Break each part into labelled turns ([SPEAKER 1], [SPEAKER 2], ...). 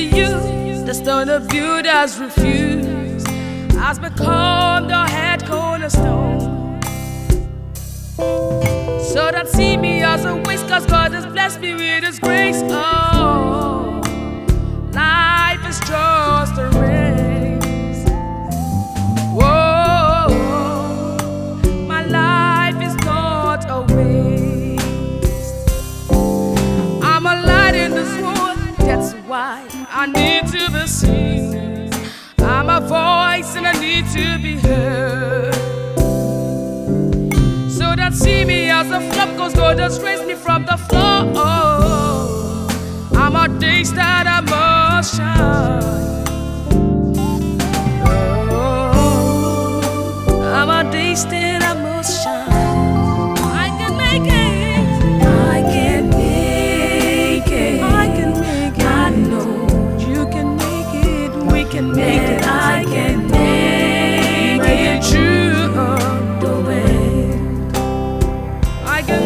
[SPEAKER 1] to you, the stone of builders refused, has become the head cornerstone. So don't see me as a waste, cause God has blessed me with His grace. Oh, life is just a race. Whoa, my life is not a waste. I'm a light in this world, that's why I need to be seen. I'm a voice and I need to be heard. So don't see me as a flop, cause God has raised me from the floor. I'm a day star, I must shine. Oh, I'm a day star, I must shine. I can make it. I can make it. I can make it. I know you can make it. We can make it. I can make it true. The way I can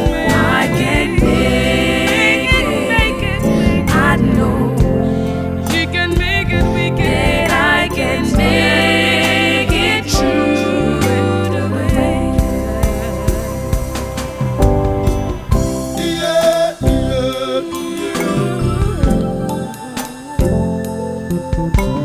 [SPEAKER 1] make it. I know you can make it. We can. I can make it true. The way.
[SPEAKER 2] Yeah, yeah, yeah.